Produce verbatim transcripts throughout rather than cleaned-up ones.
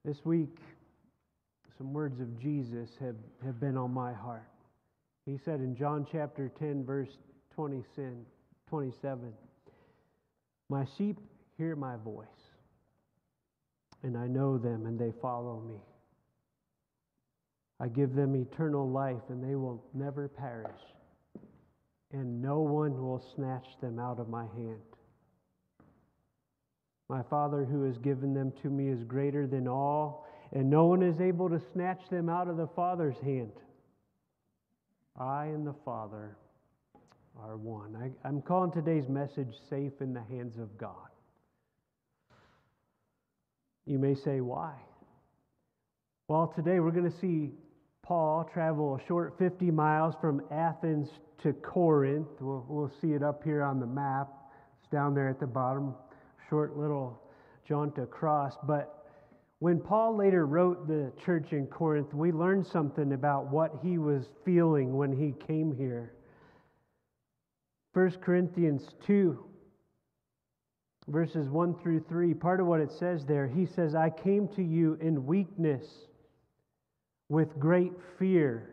This week, some words of Jesus have, have been on my heart. He said in John chapter ten, verse twenty-seven, "My sheep hear my voice, and I know them, and they follow me. I give them eternal life, and they will never perish, and no one will snatch them out of my hand. My Father who has given them to me is greater than all, and no one is able to snatch them out of the Father's hand. I and the Father are one." I, I'm calling today's message "Safe in the Hands of God." You may say, why? Well, today we're going to see Paul travel a short fifty miles from Athens to Corinth. We'll, we'll see it up here on the map. It's down there at the bottom. Short little jaunt across. But when Paul later wrote the church in Corinth, we learned something about what he was feeling when he came here. First Corinthians two, verses one through three, part of what it says there, he says, "I came to you in weakness, with great fear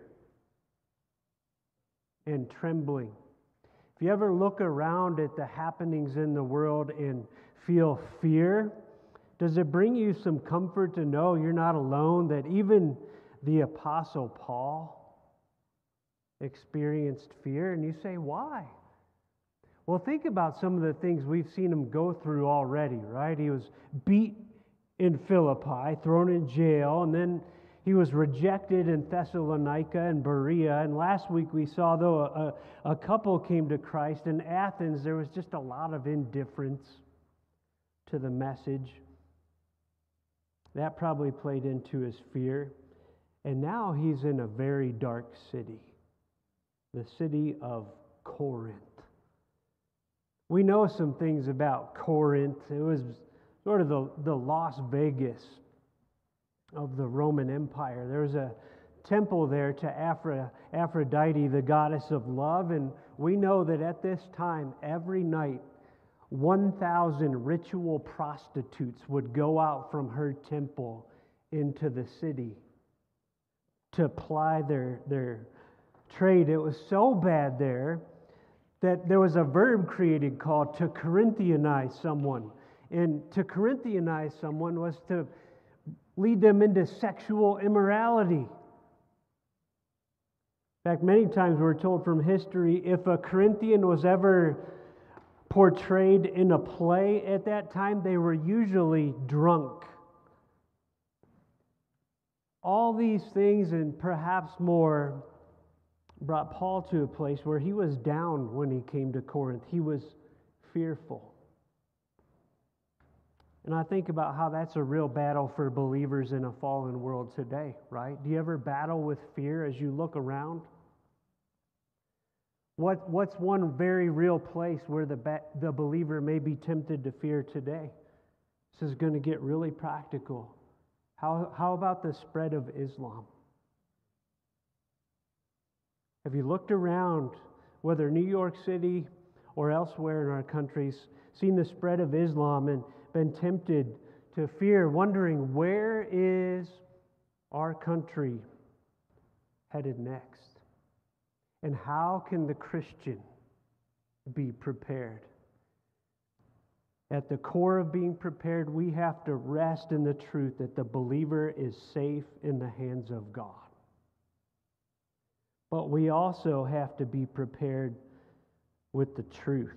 and trembling." If you ever look around at the happenings in the world and feel fear, does it bring you some comfort to know you're not alone, that even the Apostle Paul experienced fear? And you say, why? Well, think about some of the things we've seen him go through already, right? He was beat in Philippi, thrown in jail, and then he was rejected in Thessalonica and Berea. And last week we saw, though, a, a couple came to Christ. In Athens, there was just a lot of indifference to the message. That probably played into his fear. And now he's in a very dark city, the city of Corinth. We know some things about Corinth. It was sort of the, the Las Vegas of the Roman Empire. There was a temple there to Aphro- Aphrodite, the goddess of love, and we know that at this time, every night, one thousand ritual prostitutes would go out from her temple into the city to ply their, their trade. It was so bad there that there was a verb created called to Corinthianize someone. And to Corinthianize someone was to lead them into sexual immorality. In fact, many times we're told from history, if a Corinthian was ever portrayed in a play at that time, they were usually drunk. All these things and perhaps more brought Paul to a place where he was down when he came to Corinth. He was fearful. And I think about how that's a real battle for believers in a fallen world today, right? Do you ever battle with fear as you look around? What, what's one very real place where the, ba- the believer may be tempted to fear today? This is going to get really practical. How, how about the spread of Islam? Have you looked around, whether New York City or elsewhere in our countries, seen the spread of Islam and been tempted to fear, wondering, where is our country headed next? And how can the Christian be prepared? At the core of being prepared, we have to rest in the truth that the believer is safe in the hands of God. But we also have to be prepared with the truth.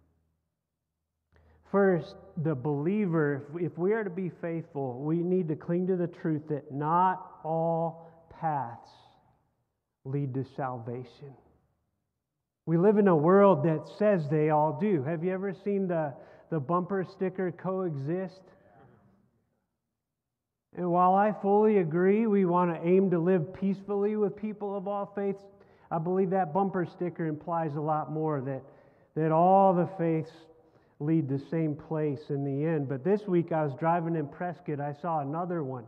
First, the believer, if we are to be faithful, we need to cling to the truth that not all paths lead to salvation. We live in a world that says they all do. Have you ever seen the, the bumper sticker coexist? And while I fully agree we want to aim to live peacefully with people of all faiths, I believe that bumper sticker implies a lot more, that, that all the faiths lead the same place in the end. But this week I was driving in Prescott, I saw another one.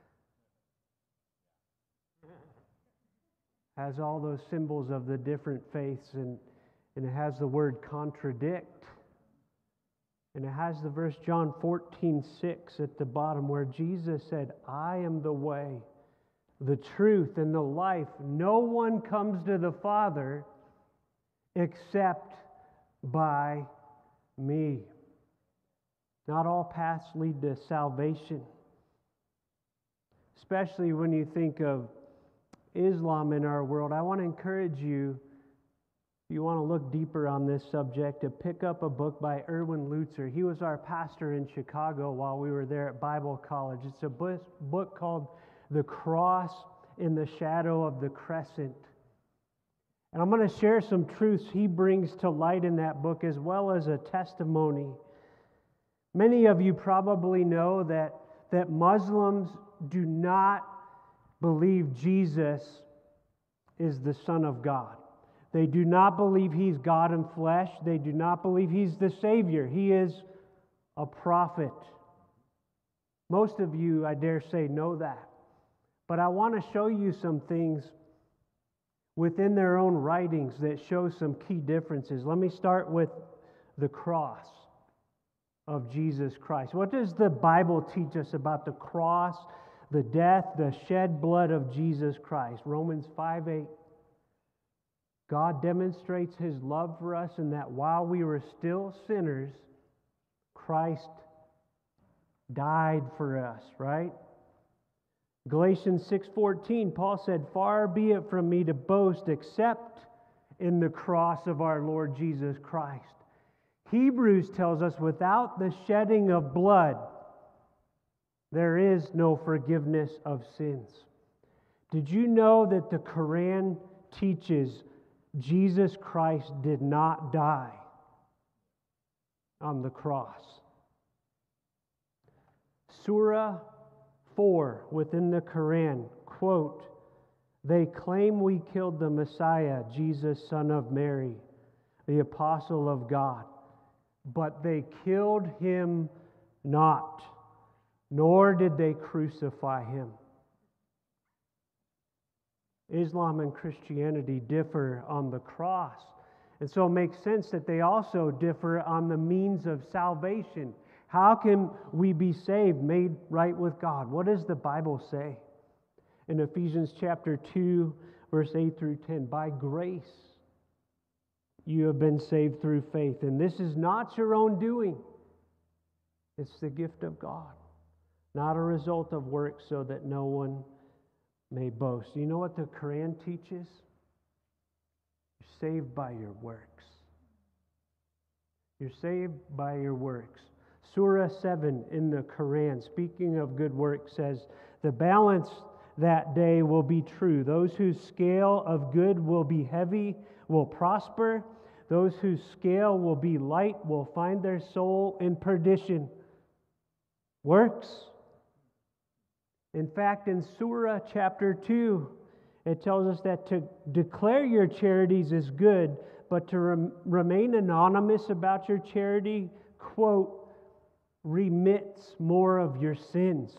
Has all those symbols of the different faiths, and, and it has the word contradict. And it has the verse John fourteen six at the bottom where Jesus said, I am the way, the truth, and the life. No one comes to the Father except by me. Not all paths lead to salvation. Especially when you think of Islam in our world, I want to encourage you, if you want to look deeper on this subject, to pick up a book by Erwin Lutzer. He was our pastor in Chicago while we were there at Bible College. It's a book called The Cross in the Shadow of the Crescent. And I'm going to share some truths he brings to light in that book, as well as a testimony. Many of you probably know that, that Muslims do not believe Jesus is the Son of God. They do not believe He's God in flesh. They do not believe He's the Savior. He is a prophet. Most of you, I dare say, know that. But I want to show you some things within their own writings that show some key differences. Let me start with the cross of Jesus Christ. What does the Bible teach us about the cross, the death, the shed blood of Jesus Christ? Romans five eight. God demonstrates His love for us in that while we were still sinners, Christ died for us, right? Galatians six fourteen, Paul said, far be it from me to boast except in the cross of our Lord Jesus Christ. Hebrews tells us without the shedding of blood, there is no forgiveness of sins. Did you know that the Quran teaches Jesus Christ did not die on the cross? Surah four within the Quran, quote, they claim we killed the Messiah, Jesus, son of Mary, the apostle of God, but they killed him not, nor did they crucify him. Islam and Christianity differ on the cross. And so it makes sense that they also differ on the means of salvation. How can we be saved, made right with God? What does the Bible say? In Ephesians chapter two, verse eight through ten, by grace you have been saved through faith. And this is not your own doing. It's the gift of God, not a result of works, so that no one may boast. You know what the Quran teaches? You're saved by your works. You're saved by your works. Surah seven in the Quran, speaking of good works, says, the balance that day will be true. Those whose scale of good will be heavy will prosper. Those whose scale will be light will find their soul in perdition. Works. In fact, in Surah chapter two, it tells us that to declare your charities is good, but to rem- remain anonymous about your charity, quote, remits more of your sins.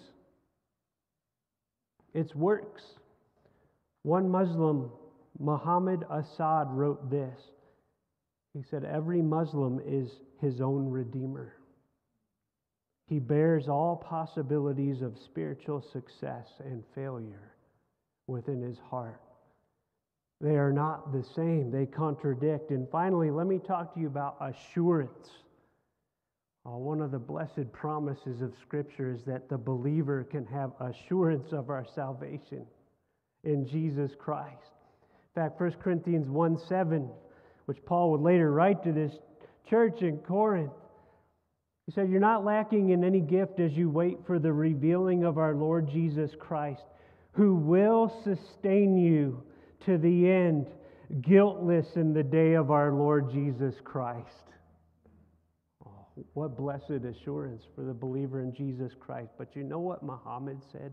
It's works. One Muslim, Muhammad Asad, wrote this. He said, every Muslim is his own redeemer. He bears all possibilities of spiritual success and failure within his heart. They are not the same. They contradict. And finally, let me talk to you about assurance. Uh, one of the blessed promises of Scripture is that the believer can have assurance of our salvation in Jesus Christ. In fact, First Corinthians one seven, which Paul would later write to this church in Corinth, he said, you're not lacking in any gift as you wait for the revealing of our Lord Jesus Christ, who will sustain you to the end, guiltless in the day of our Lord Jesus Christ. Oh, what blessed assurance for the believer in Jesus Christ. But you know what Muhammad said?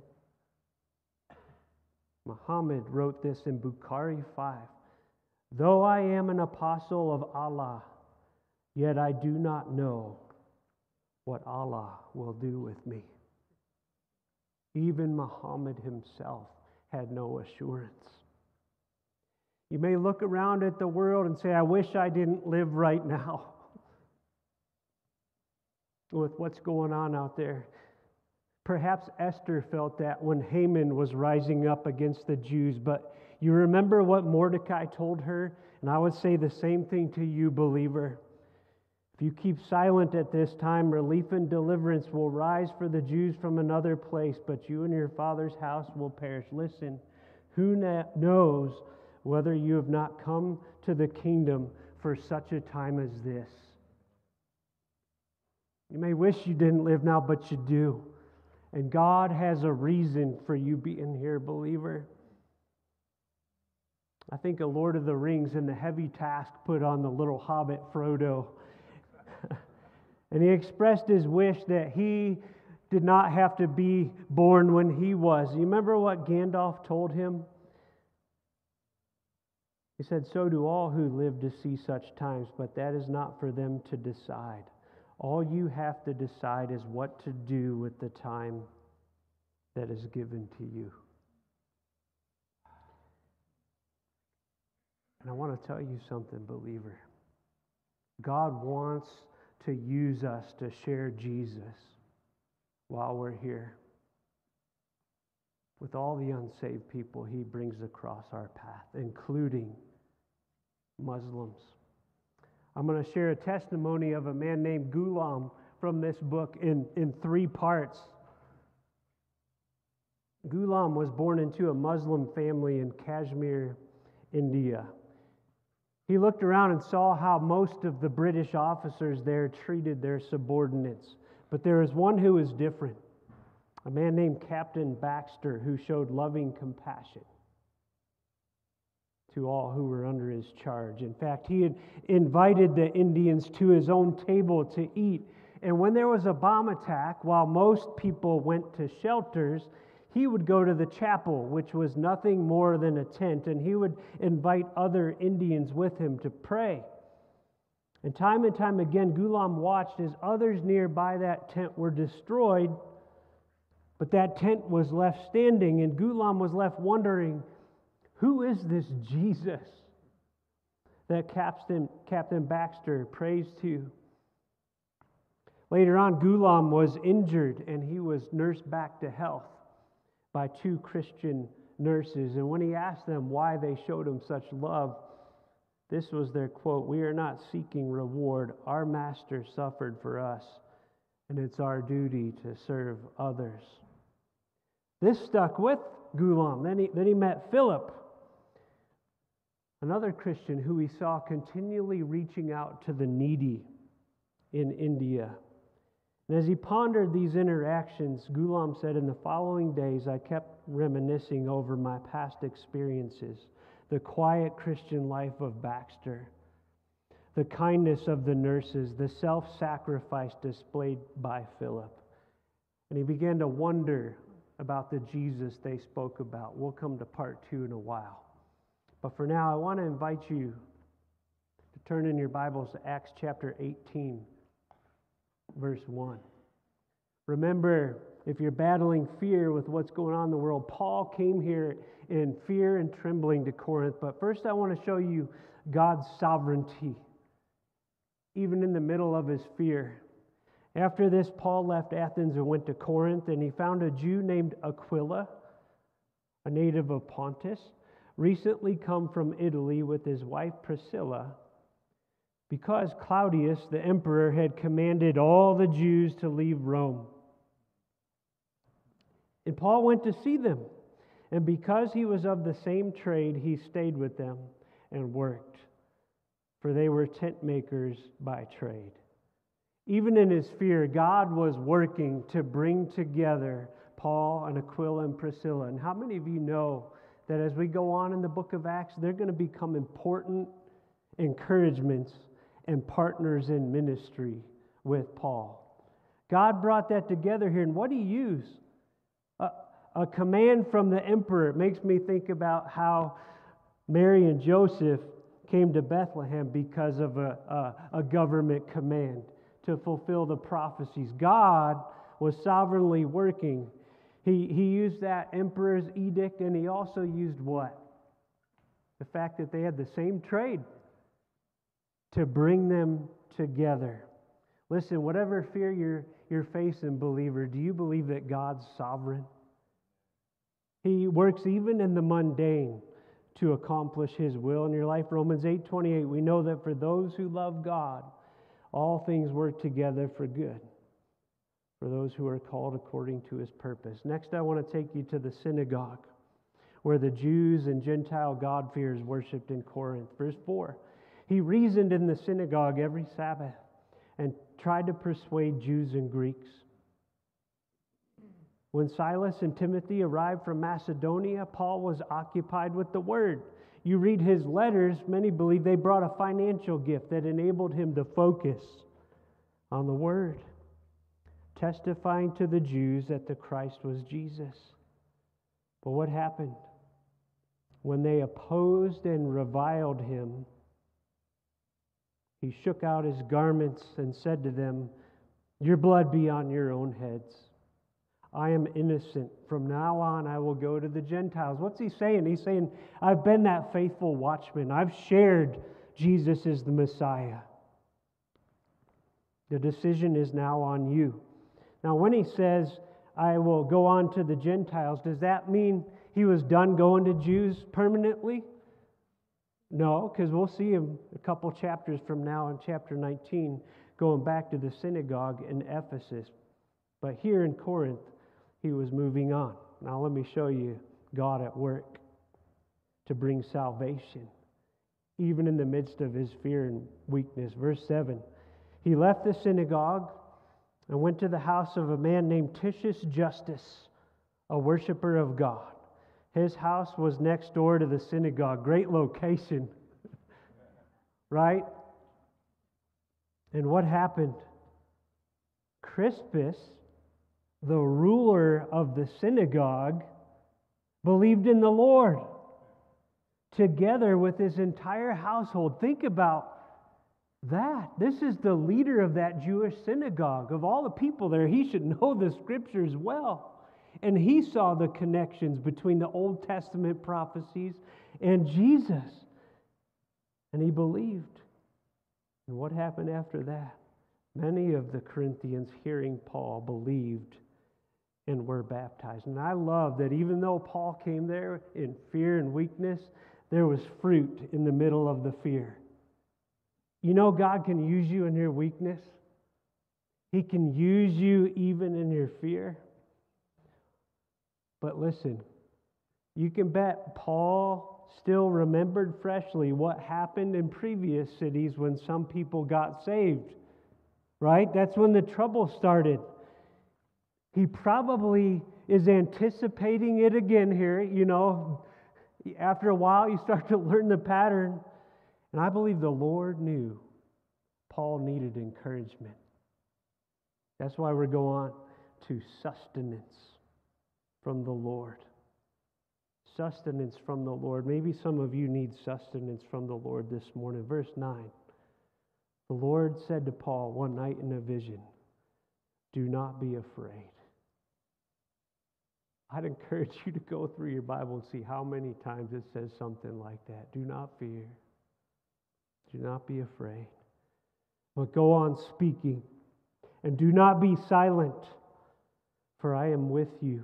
Muhammad wrote this in Bukhari five. Though I am an apostle of Allah, yet I do not know what Allah will do with me. Even Muhammad himself had no assurance. You may look around at the world and say, I wish I didn't live right now. with what's going on out there. Perhaps Esther felt that when Haman was rising up against the Jews, but you remember what Mordecai told her? And I would say the same thing to you, believer. If you keep silent at this time, relief and deliverance will rise for the Jews from another place, but you and your father's house will perish. Listen, who knows whether you have not come to the kingdom for such a time as this? You may wish you didn't live now, but you do. And God has a reason for you being here, believer. I think of Lord of the Rings and the heavy task put on the little hobbit Frodo. And he expressed his wish that he did not have to be born when he was. You remember what Gandalf told him? He said, "So do all who live to see such times, but that is not for them to decide. All you have to decide is what to do with the time that is given to you." And I want to tell you something, believer. God wants to use us to share Jesus while we're here. With all the unsaved people he brings across our path, including Muslims. I'm going to share a testimony of a man named Ghulam from this book in, in three parts. Ghulam was born into a Muslim family in Kashmir, India. He looked around and saw how most of the British officers there treated their subordinates. But there was one who was different, a man named Captain Baxter, who showed loving compassion to all who were under his charge. In fact, he had invited the Indians to his own table to eat. And when there was a bomb attack, while most people went to shelters, he would go to the chapel, which was nothing more than a tent, and he would invite other Indians with him to pray. And time and time again, Ghulam watched as others nearby that tent were destroyed, but that tent was left standing, and Ghulam was left wondering, who is this Jesus that Captain, Captain Baxter prays to? Later on, Ghulam was injured, and he was nursed back to health by two Christian nurses. And when he asked them why they showed him such love, this was their quote: "We are not seeking reward. Our master suffered for us, and it's our duty to serve others." This stuck with Ghulam. Then he, then he met Philip, another Christian who he saw continually reaching out to the needy in India. And as he pondered these interactions, Ghulam said, "In the following days, I kept reminiscing over my past experiences, the quiet Christian life of Baxter, the kindness of the nurses, the self-sacrifice displayed by Philip." And he began to wonder about the Jesus they spoke about. We'll come to part two in a while. But for now, I want to invite you to turn in your Bibles to Acts chapter eighteen. Verse one. Remember, if you're battling fear with what's going on in the world, Paul came here in fear and trembling to Corinth. But first I want to show you God's sovereignty, even in the middle of his fear. After this, Paul left Athens and went to Corinth, and he found a Jew named Aquila, a native of Pontus, recently come from Italy with his wife Priscilla, because Claudius, the emperor, had commanded all the Jews to leave Rome. And Paul went to see them. And because he was of the same trade, he stayed with them and worked, for they were tent makers by trade. Even in his fear, God was working to bring together Paul and Aquila and Priscilla. And how many of you know that as we go on in the book of Acts, they're going to become important encouragements and partners in ministry with Paul? God brought that together here. And what did he use? A, a command from the emperor. It makes me think about how Mary and Joseph came to Bethlehem because of a, a, a government command to fulfill the prophecies. God was sovereignly working. He, he used that emperor's edict, and he also used what? The fact that they had the same trade to bring them together. Listen, whatever fear you're, you're facing, believer, do you believe that God's sovereign? He works even in the mundane to accomplish His will in your life. Romans eight twenty-eight, we know that for those who love God, all things work together for good, for those who are called according to His purpose. Next, I want to take you to the synagogue, where the Jews and Gentile God-fearers worshipped in Corinth. Verse four, he reasoned in the synagogue every Sabbath and tried to persuade Jews and Greeks. When Silas and Timothy arrived from Macedonia, Paul was occupied with the Word. You read his letters, many believe they brought a financial gift that enabled him to focus on the Word, testifying to the Jews that the Christ was Jesus. But what happened? When they opposed and reviled him, he shook out his garments and said to them, "Your blood be on your own heads. I am innocent. From now on, I will go to the Gentiles." What's he saying? He's saying, I've been that faithful watchman. I've shared Jesus is the Messiah. The decision is now on you. Now, when he says, I will go on to the Gentiles, does that mean he was done going to Jews permanently? No, because we'll see him a couple chapters from now in chapter nineteen, going back to the synagogue in Ephesus. But here in Corinth, he was moving on. Now let me show you God at work to bring salvation, even in the midst of his fear and weakness. Verse seven, he left the synagogue and went to the house of a man named Titius Justus, a worshiper of God. His house was next door to the synagogue. Great location, right? And what happened? Crispus, the ruler of the synagogue, believed in the Lord together with his entire household. Think about that. This is the leader of that Jewish synagogue. Of all the people there, he should know the scriptures well. And he saw the connections between the Old Testament prophecies and Jesus. And he believed. And what happened after that? Many of the Corinthians, hearing Paul, believed and were baptized. And I love that even though Paul came there in fear and weakness, there was fruit in the middle of the fear. You know, God can use you in your weakness. He can use you even in your fear. But listen, you can bet Paul still remembered freshly what happened in previous cities when some people got saved. Right? That's when the trouble started. He probably is anticipating it again here. You know, after a while, you start to learn the pattern. And I believe the Lord knew Paul needed encouragement. That's why we're going on to sustenance from the Lord. Sustenance from the Lord. Maybe some of you need sustenance from the Lord this morning. Verse nine. The Lord said to Paul one night in a vision, "Do not be afraid." I'd encourage you to go through your Bible and see how many times it says something like that. Do not fear. Do not be afraid. But go on speaking. And do not be silent, for I am with you.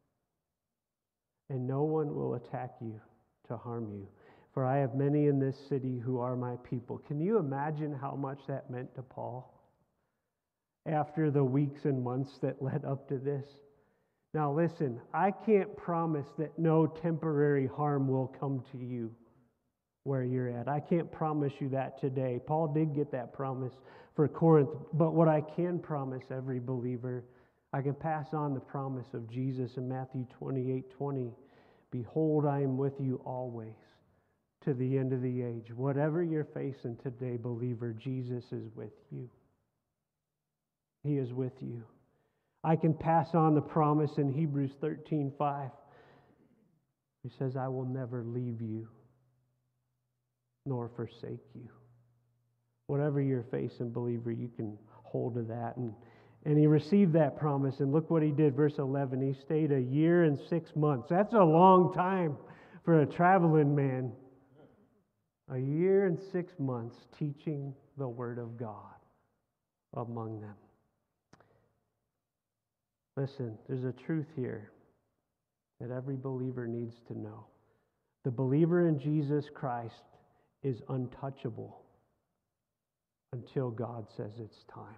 And no one will attack you to harm you. For I have many in this city who are my people. Can you imagine how much that meant to Paul after the weeks and months that led up to this? Now listen, I can't promise that no temporary harm will come to you where you're at. I can't promise you that today. Paul did get that promise for Corinth. But what I can promise every believer, I can pass on the promise of Jesus in Matthew twenty-eight twenty. Behold, I am with you always, to the end of the age. Whatever you're facing today, believer, Jesus is with you. He is with you. I can pass on the promise in Hebrews thirteen five. He says, I will never leave you nor forsake you. Whatever you're facing, believer, you can hold to that. And, and he received that promise. And look what he did. Verse eleven, he stayed a year and six months. That's a long time for a traveling man. A year and six months teaching the Word of God. among them. Listen, there's a truth here that every believer needs to know. The believer in Jesus Christ is untouchable until God says it's time.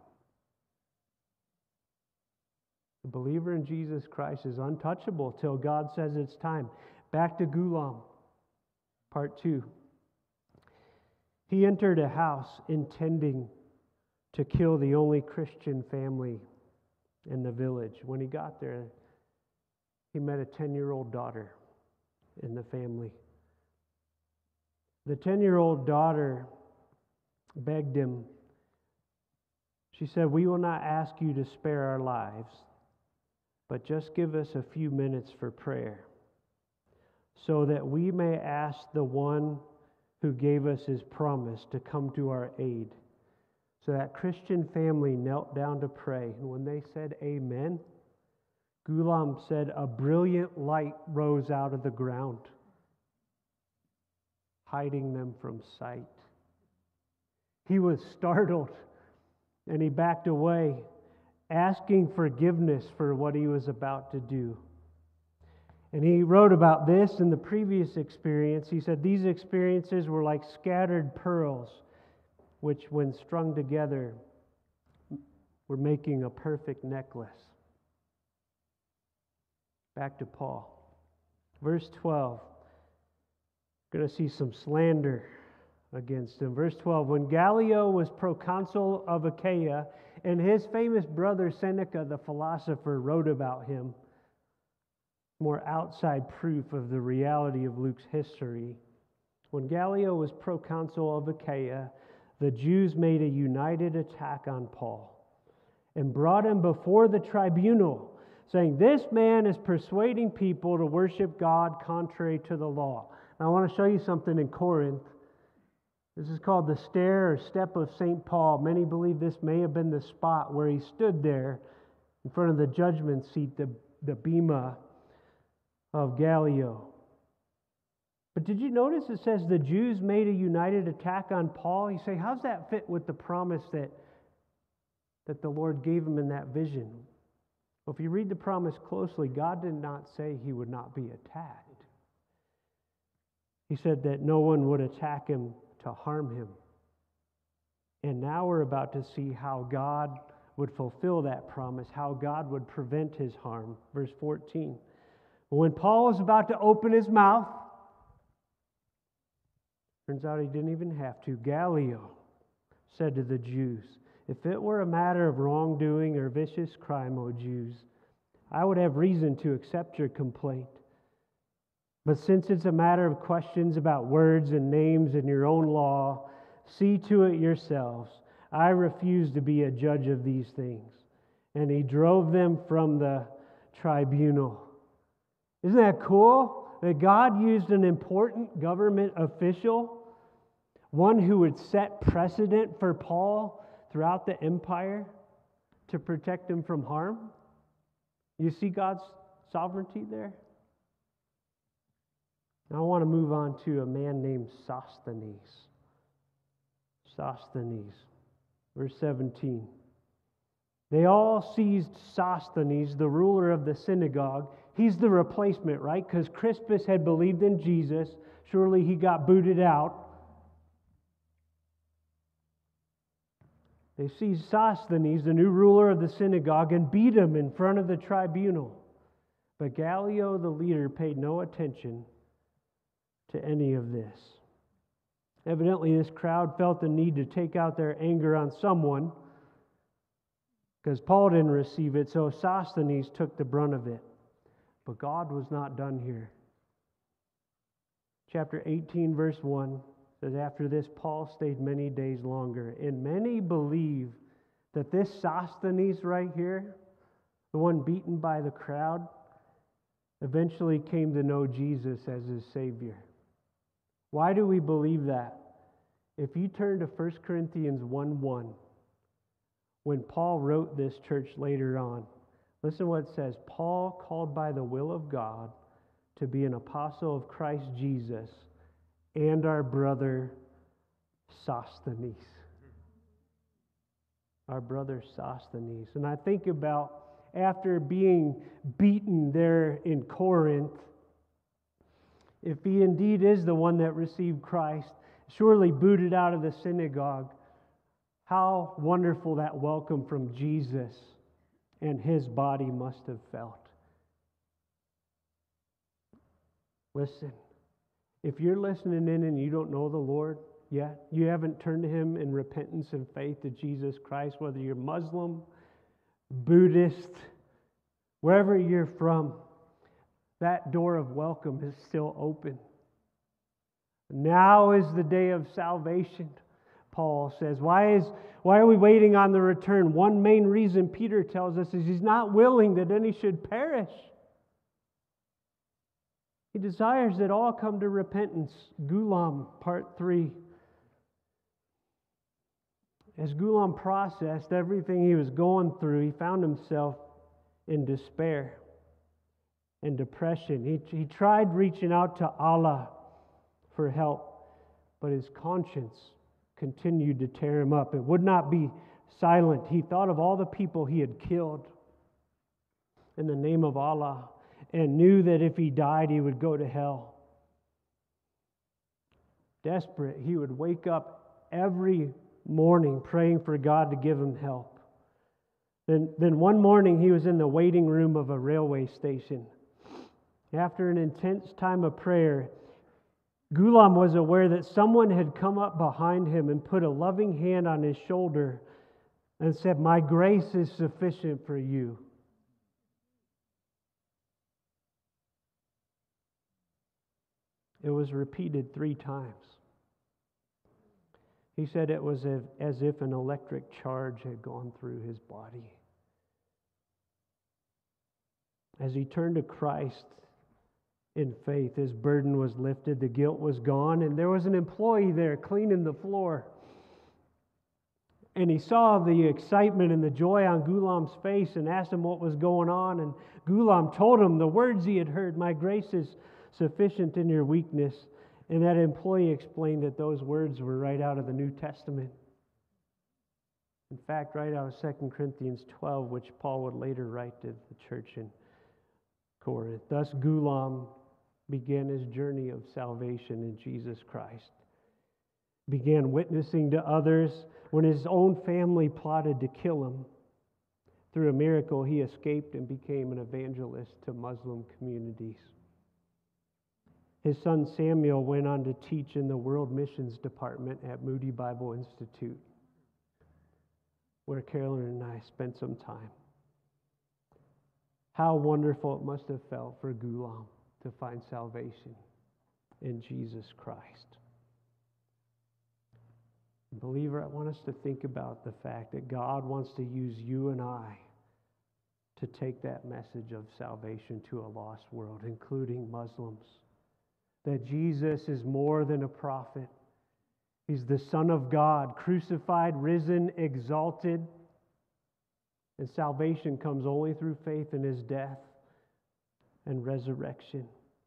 The believer in Jesus Christ is untouchable till God says it's time. Back to Gulam, part two. He entered a house intending to kill the only Christian family in the village. When he got there, he met a ten-year-old daughter in the family. The ten-year-old daughter begged him. She said, "We will not ask you to spare our lives, but just give us a few minutes for prayer, so that we may ask the one who gave us his promise to come to our aid." So that Christian family knelt down to pray. And when they said amen, Gulam said a brilliant light rose out of the ground, hiding them from sight. He was startled, and he backed away, asking forgiveness for what he was about to do. And he wrote about this in the previous experience. He said, "These experiences were like scattered pearls, which when strung together were making a perfect necklace." Back to Paul. Verse twelve. Going to see some slander against him. Verse twelve. When Gallio was proconsul of Achaia, and his famous brother Seneca, the philosopher, wrote about him, more outside proof of the reality of Luke's history. When Gallio was proconsul of Achaia, the Jews made a united attack on Paul and brought him before the tribunal, saying, "This man is persuading people to worship God contrary to the law." Now, I want to show you something in Corinth. This is called the stair or step of Saint Paul. Many believe this may have been the spot where he stood there in front of the judgment seat, the, the bema of Gallio. But did you notice it says the Jews made a united attack on Paul? You say, how's that fit with the promise that, that the Lord gave him in that vision? Well, if you read the promise closely, God did not say he would not be attacked. He said that no one would attack him to harm him. And now we're about to see how God would fulfill that promise, how God would prevent his harm. Verse fourteen. When Paul was about to open his mouth, turns out he didn't even have to, Gallio said to the Jews, "If it were a matter of wrongdoing or vicious crime, O Jews, I would have reason to accept your complaint. But since it's a matter of questions about words and names in your own law, see to it yourselves. I refuse to be a judge of these things." And he drove them from the tribunal. Isn't that cool? That God used an important government official, one who would set precedent for Paul throughout the empire, to protect him from harm. You see God's sovereignty there? Now I want to move on to a man named Sosthenes. Sosthenes, verse seventeen. They all seized Sosthenes, the ruler of the synagogue. He's the replacement, right? Because Crispus had believed in Jesus. Surely he got booted out. They seized Sosthenes, the new ruler of the synagogue, and beat him in front of the tribunal. But Gallio, the leader, paid no attention to any of this. Evidently, this crowd felt the need to take out their anger on someone, because Paul didn't receive it, so Sosthenes took the brunt of it. But God was not done here. Chapter eighteen, verse one says, "After this, Paul stayed many days longer, and many believe that this Sosthenes right here, the one beaten by the crowd, eventually came to know Jesus as his Savior." Why do we believe that? If you turn to First Corinthians one one, when Paul wrote this church later on, listen what it says. Paul, called by the will of God to be an apostle of Christ Jesus, and our brother Sosthenes. our brother Sosthenes. And I think about after being beaten there in Corinth, if he indeed is the one that received Christ, surely booted out of the synagogue, how wonderful that welcome from Jesus and his body must have felt. Listen, if you're listening in and you don't know the Lord yet, you haven't turned to him in repentance and faith to Jesus Christ, whether you're Muslim, Buddhist, wherever you're from, that door of welcome is still open. Now is the day of salvation, Paul says. Why is why are we waiting on the return? One main reason Peter tells us is he's not willing that any should perish. He desires that all come to repentance. Gulam, part three. As Gulam processed everything he was going through, he found himself in despair and depression. He, he tried reaching out to Allah for help, but his conscience continued to tear him up. It would not be silent. He thought of all the people he had killed in the name of Allah and knew that if he died, he would go to hell. Desperate, he would wake up every morning praying for God to give him help. Then, then one morning he was in the waiting room of a railway station. After an intense time of prayer, Gulam was aware that someone had come up behind him and put a loving hand on his shoulder and said, "My grace is sufficient for you." It was repeated three times. He said it was as if an electric charge had gone through his body. As he turned to Christ in faith, his burden was lifted, the guilt was gone, and there was an employee there cleaning the floor. And he saw the excitement and the joy on Gulam's face and asked him what was going on. And Gulam told him the words he had heard, "My grace is sufficient in your weakness." And that employee explained that those words were right out of the New Testament. In fact, right out of Second Corinthians twelve, which Paul would later write to the church in Corinth. Thus Gulam began his journey of salvation in Jesus Christ. Began witnessing to others when his own family plotted to kill him. Through a miracle, he escaped and became an evangelist to Muslim communities. His son Samuel went on to teach in the World Missions Department at Moody Bible Institute, where Carolyn and I spent some time. How wonderful it must have felt for Gulam to find salvation in Jesus Christ. Believer, I want us to think about the fact that God wants to use you and I to take that message of salvation to a lost world, including Muslims. That Jesus is more than a prophet. He's the Son of God, crucified, risen, exalted. And salvation comes only through faith in his death and resurrection.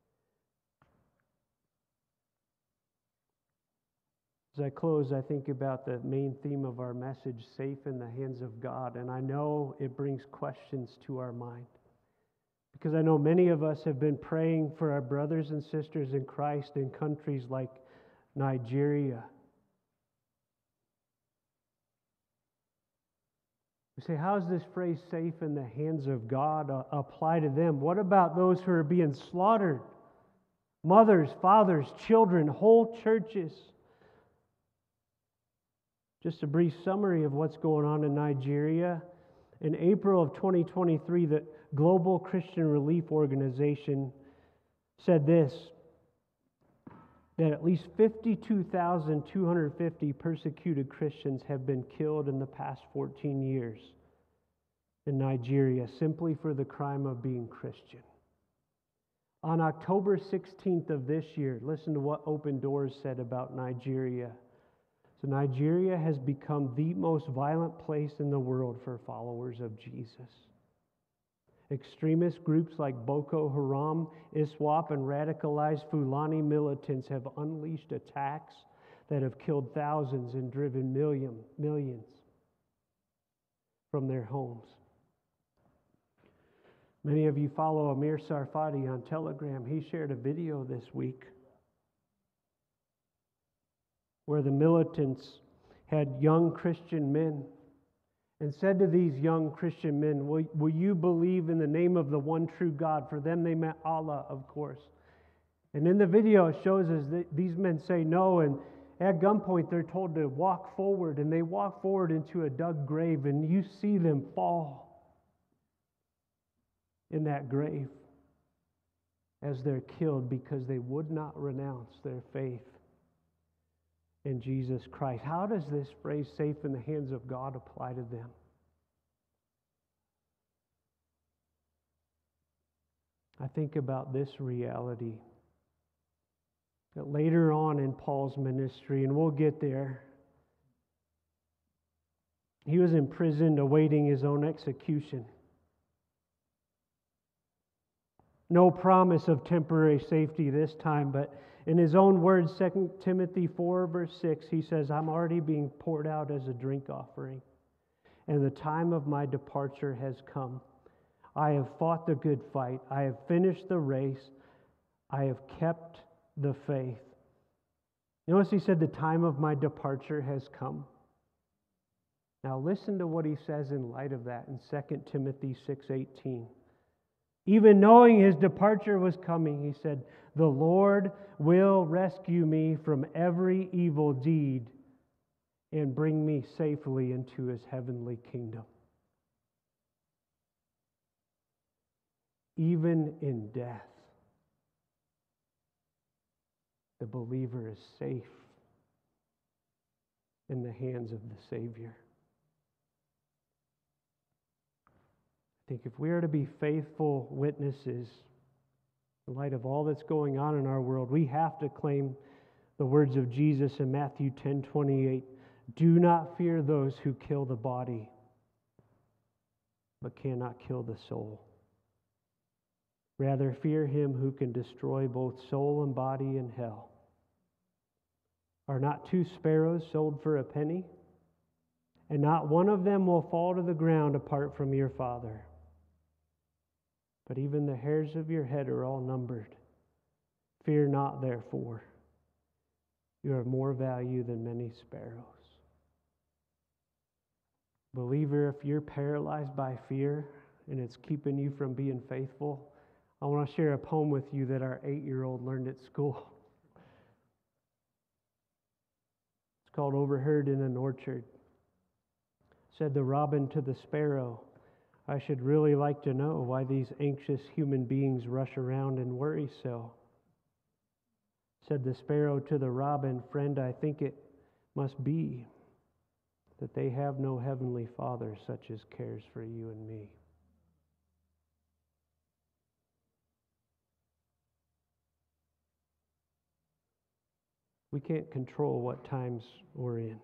As I close, I think about the main theme of our message, safe in the hands of God. And I know it brings questions to our mind. Because I know many of us have been praying for our brothers and sisters in Christ in countries like Nigeria. We say, how does this phrase safe in the hands of God uh, apply to them? What about those who are being slaughtered? Mothers, fathers, children, whole churches. Just a brief summary of what's going on in Nigeria. In April of twenty twenty-three, the Global Christian Relief Organization said this, that at least fifty-two thousand two hundred fifty persecuted Christians have been killed in the past fourteen years in Nigeria simply for the crime of being Christian. On October sixteenth of this year, listen to what Open Doors said about Nigeria. So Nigeria has become the most violent place in the world for followers of Jesus. Extremist groups like Boko Haram, ISWAP, and radicalized Fulani militants have unleashed attacks that have killed thousands and driven million, millions from their homes. Many of you follow Amir Sarfati on Telegram. He shared a video this week where the militants had young Christian men and said to these young Christian men, will, will you believe in the name of the one true God? For them, they meant Allah, of course. And in the video, it shows us that these men say no, and at gunpoint, they're told to walk forward, and they walk forward into a dug grave, and you see them fall in that grave as they're killed because they would not renounce their faith in Jesus Christ. How does this phrase, safe in the hands of God, apply to them? I think about this reality that later on in Paul's ministry, and we'll get there, he was imprisoned awaiting his own execution. No promise of temporary safety this time, but in his own words, Second Timothy four, verse six, he says, I'm already being poured out as a drink offering, and the time of my departure has come. I have fought the good fight. I have finished the race. I have kept the faith. Notice he said, the time of my departure has come. Now listen to what he says in light of that in Second Timothy six eighteen. Even knowing his departure was coming, he said, the Lord will rescue me from every evil deed and bring me safely into his heavenly kingdom. Even in death, the believer is safe in the hands of the Savior. I think if we are to be faithful witnesses in light of all that's going on in our world, we have to claim the words of Jesus in Matthew ten twenty-eight. Do not fear those who kill the body, but cannot kill the soul. Rather, fear him who can destroy both soul and body in hell. Are not two sparrows sold for a penny? And not one of them will fall to the ground apart from your Father. But even the hairs of your head are all numbered. Fear not, therefore. You are of more value than many sparrows. Believer, if you're paralyzed by fear and it's keeping you from being faithful, I want to share a poem with you that our eight-year-old learned at school. It's called Overheard in an Orchard. Said the robin to the sparrow, I should really like to know why these anxious human beings rush around and worry so. Said the sparrow to the robin, friend, I think it must be that they have no heavenly Father such as cares for you and me. We can't control what times we're in.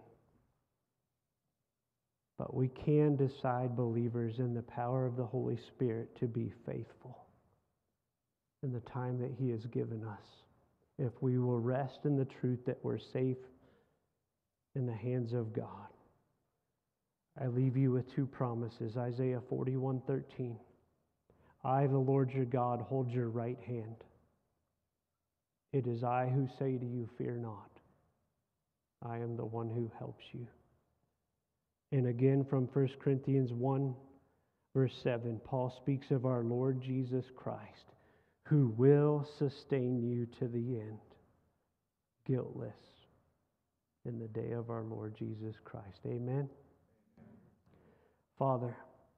But we can decide, believers, in the power of the Holy Spirit to be faithful in the time that He has given us. If we will rest in the truth that we're safe in the hands of God. I leave you with two promises. Isaiah forty-one thirteen. I, the Lord your God, hold your right hand. It is I who say to you, fear not. I am the one who helps you. And again from First Corinthians one, verse seven, Paul speaks of our Lord Jesus Christ, who will sustain you to the end, guiltless, in the day of our Lord Jesus Christ. Amen. Father,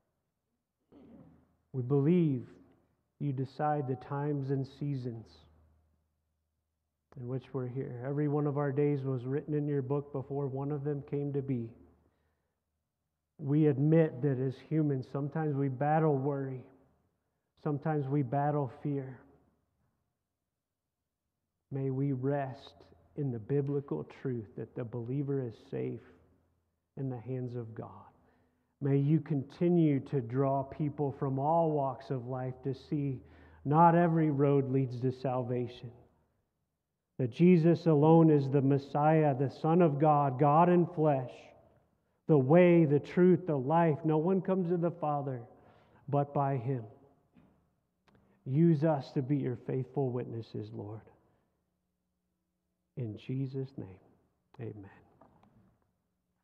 we believe you decide the times and seasons in which we're here. Every one of our days was written in your book before one of them came to be. We admit that as humans, sometimes we battle worry. Sometimes we battle fear. May we rest in the biblical truth that the believer is safe in the hands of God. May you continue to draw people from all walks of life to see not every road leads to salvation. That Jesus alone is the Messiah, the Son of God, God in flesh, the way, the truth, the life. No one comes to the Father but by Him. Use us to be your faithful witnesses, Lord. In Jesus' name, amen.